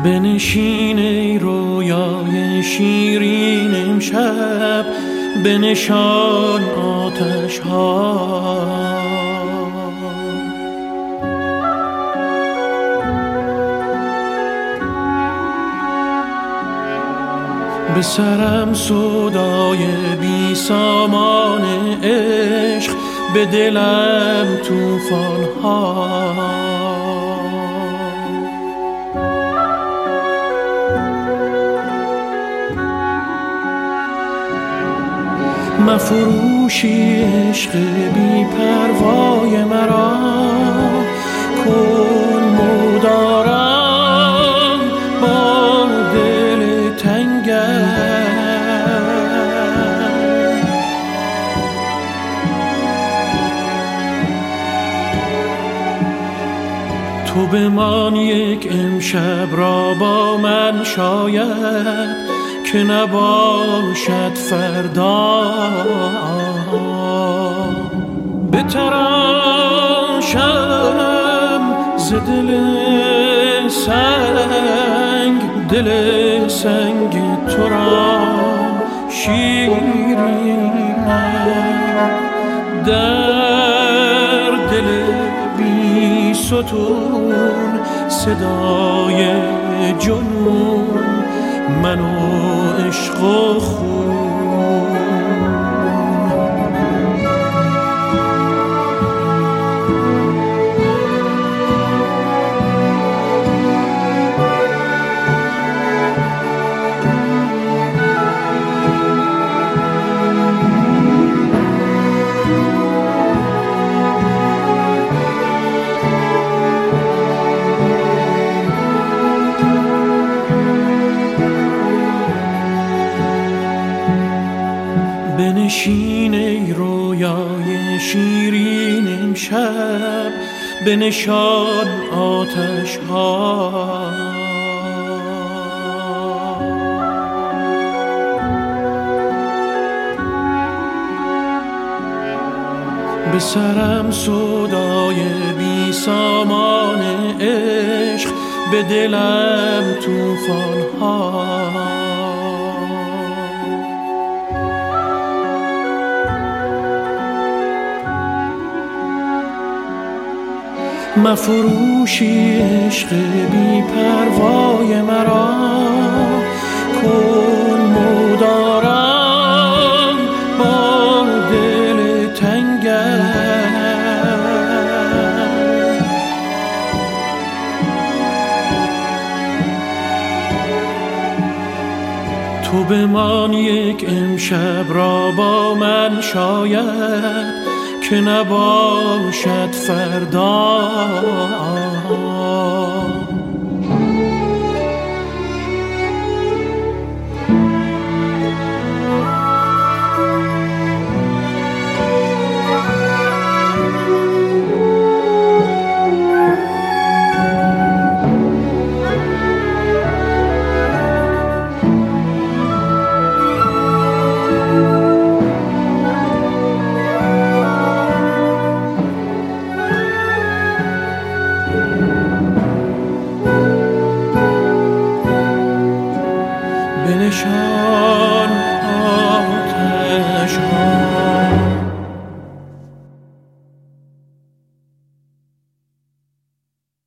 بنشین ای رویای شیرین امشب، بنشان آتش ها. به سرم سودای بی سامان عشق، به دلم طوفان ها. مفروشی عشق بی پروای مرا، کن مدارم با دل تنگم. تو بمان یک امشب را با من شاید، که نباشد فردا. بتراشم ز دل سنگ تو را شیرینم، در دل بی ستون صدای جنون، من و عشق و خون. بنشین ای رویای شیرین امشب، بنشان آتش ها. به سرم سودای بی سامان عشق، به دلم طوفان ها. مفروشی عشق بی پروای مرا، کن مدارم با دل تنگم. تو بمان یک امشب را با من شاید، که نباشد فردا. بنشان